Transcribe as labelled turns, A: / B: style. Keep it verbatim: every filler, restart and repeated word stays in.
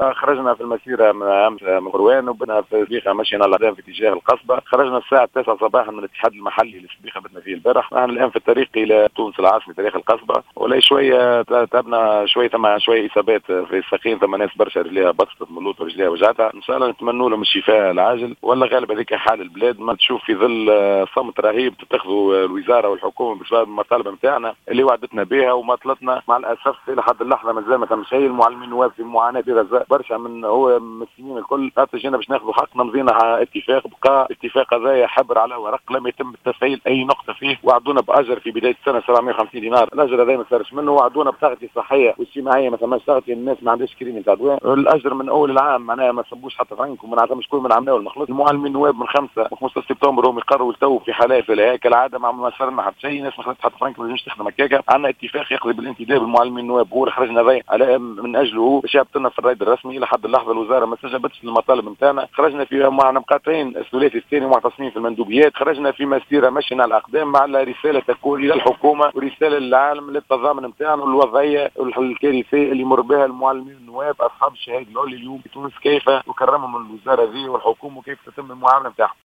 A: خرجنا في المسيره من مروان وبنا في سبيخه مشينا الاهداف في اتجاه القصبه. خرجنا الساعه التاسعة صباحا من الاتحاد المحلي لسبيخه بتنا فيه البارح. نحن الان في الطريق الى تونس العاصمه تاريخ القصبه، ولا شويه تعبنا شويه ثم شويه اصابات في الساقين، ثم ناس برشا رجليها بطست ملوط ورجليها وجعتها. ان شاء الله نتمنوا لهم الشفاء العاجل. ولا غالب هذيك حال البلاد ما تشوف في ظل صمت رهيب تتخذوا الوزاره والحكومه بسبب المطالب نتاعنا اللي وعدتنا بها ومطلتنا. مع الاسف الى حد اللحظه مازال ما تمش. المعلمين النواب في معاناه غزاء برشا من هو من السنين الكل. جينا باش ناخذوا حقنا، مضينا على اتفاق، بقى اتفاق هذايا حبر على ورق، لم يتم تفعيل اي نقطه فيه. وعدونا باجر في بدايه السنه سبعمائة وخمسين دينار، الاجر هذا ما صارش منه. وعدونا بتغطيه صحيه واجتماعيه ما ثماش تغطيه، الناس ما عندهاش كريم تاع دواء. الاجر من اول العام معناها ما صبوش حتى فرنك، وما نعرفش شكون من عملناه المخلص. المعلمين النواب من خمسة وخمسة سبتمبر هم يقرروا تو في حالات زي كالعاده ما ما صار لنا حتى شيء. الناس ما خلصت حتى فرنك ما تنجمش تخدم هكاكا. عندنا اتفاق يقضي بالانتداب المعلمين النواب، هو اللي خرجنا به على من اجله باش يهبطنا في الرائد الرسمي. لحد اللحظه الوزاره ما استجابتش للمطالب نتاعنا. خرجنا في معنا مقاطعين الثلاثي الثاني معتصمين في المندوبيات. خرجنا في مسيره مشينا على الاقدام مع رساله تكون الى الحكومه ورساله للعالم للتضامن نتاعنا والوضعيه الكارثيه اللي يمر بها المعلمين النواب اصحاب الشهاده العليا اليوم في تونس. كيف تكرمهم الوزاره ذي والحكومه وكيف تتم المعامله نتاعهم.